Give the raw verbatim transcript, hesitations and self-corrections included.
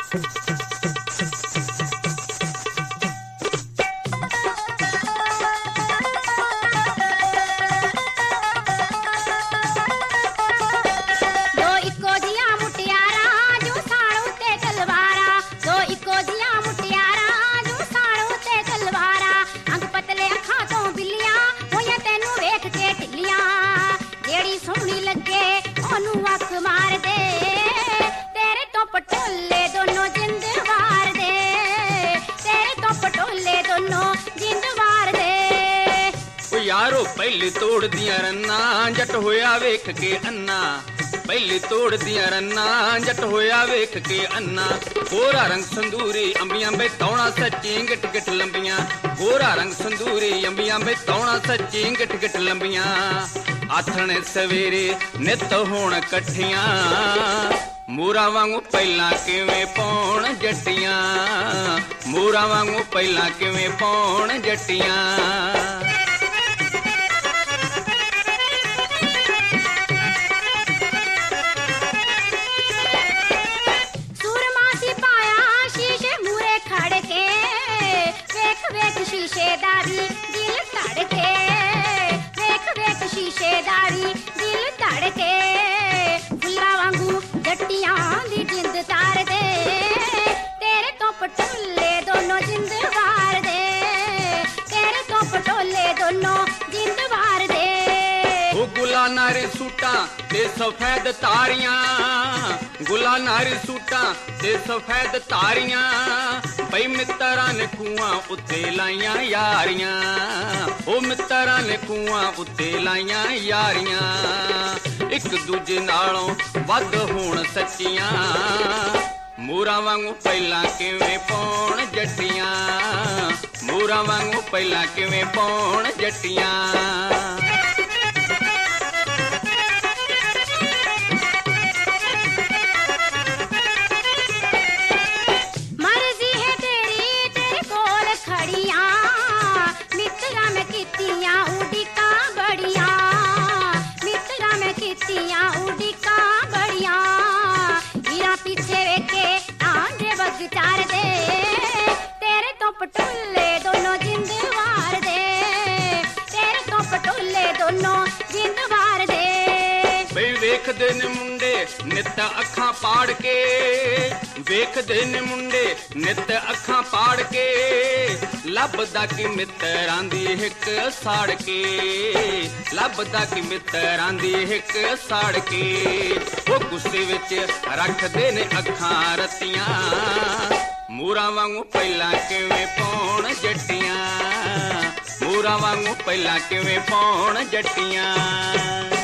यारो पहले तोड़ दिया रन्ना जट होया वेख के अन्ना पहले तोड़ दिया रन्ना जट होया वेख के अन्ना गोरा रंग संदूरी अंबियां बे तौणा सच्ची गिट गिट लंबियां गोरा रंग संदूरी अंबियां बे तौणा सच्ची गिट गिट लंबियां आथणे सवेरे नित होण कठियां मूरा वांगू पहला किवें पौण जट्टियां मूरा वांगू पहला किवें पौण जट्टियां शीशेदारी दिल धड़के वेख वेख शीशेदारी दिल धड़के फुल्ला वांगू जट्टियां दी जिंद तार दे तेरे तो पटोले दोनों जिंद वार दे तेरे तो पटोले दोनों जिंद वार दे ओ गुला नारी सूटा ते सफेद तारियां गुला नारी सूटा ते सफेद तारियां बई मित्तरां ने कुआं उत्ते लाइयां यारियां ओ मित्तरां ने कुआं उत्ते लाइयां यारियां एक दूजे नालों वध होण सच्चियां मूरा वांगू पहला किवें पौण जट्टियां मूरा वांगू पहला किवें पौण जट्टियां चार दे तेरे तो पटोले दोनों जिंद वार दे तेरे तो पटोले दोनों जिंद वार दे बई वेखदे ने मुंडे नित अखां पाड़ के वेखदे ने मुंडे नित अखां पाड़ के लभदा कि मित्तरां दी हिक साड़ के लभदा कि मित्तरां दी हिक साड़ के ओ गुस्से विच रखदे ने अखां रतियां मूरा वांगू पहला किवें पौण जट्टियां मूरा वांगू पहला किवें पौण जट्टियां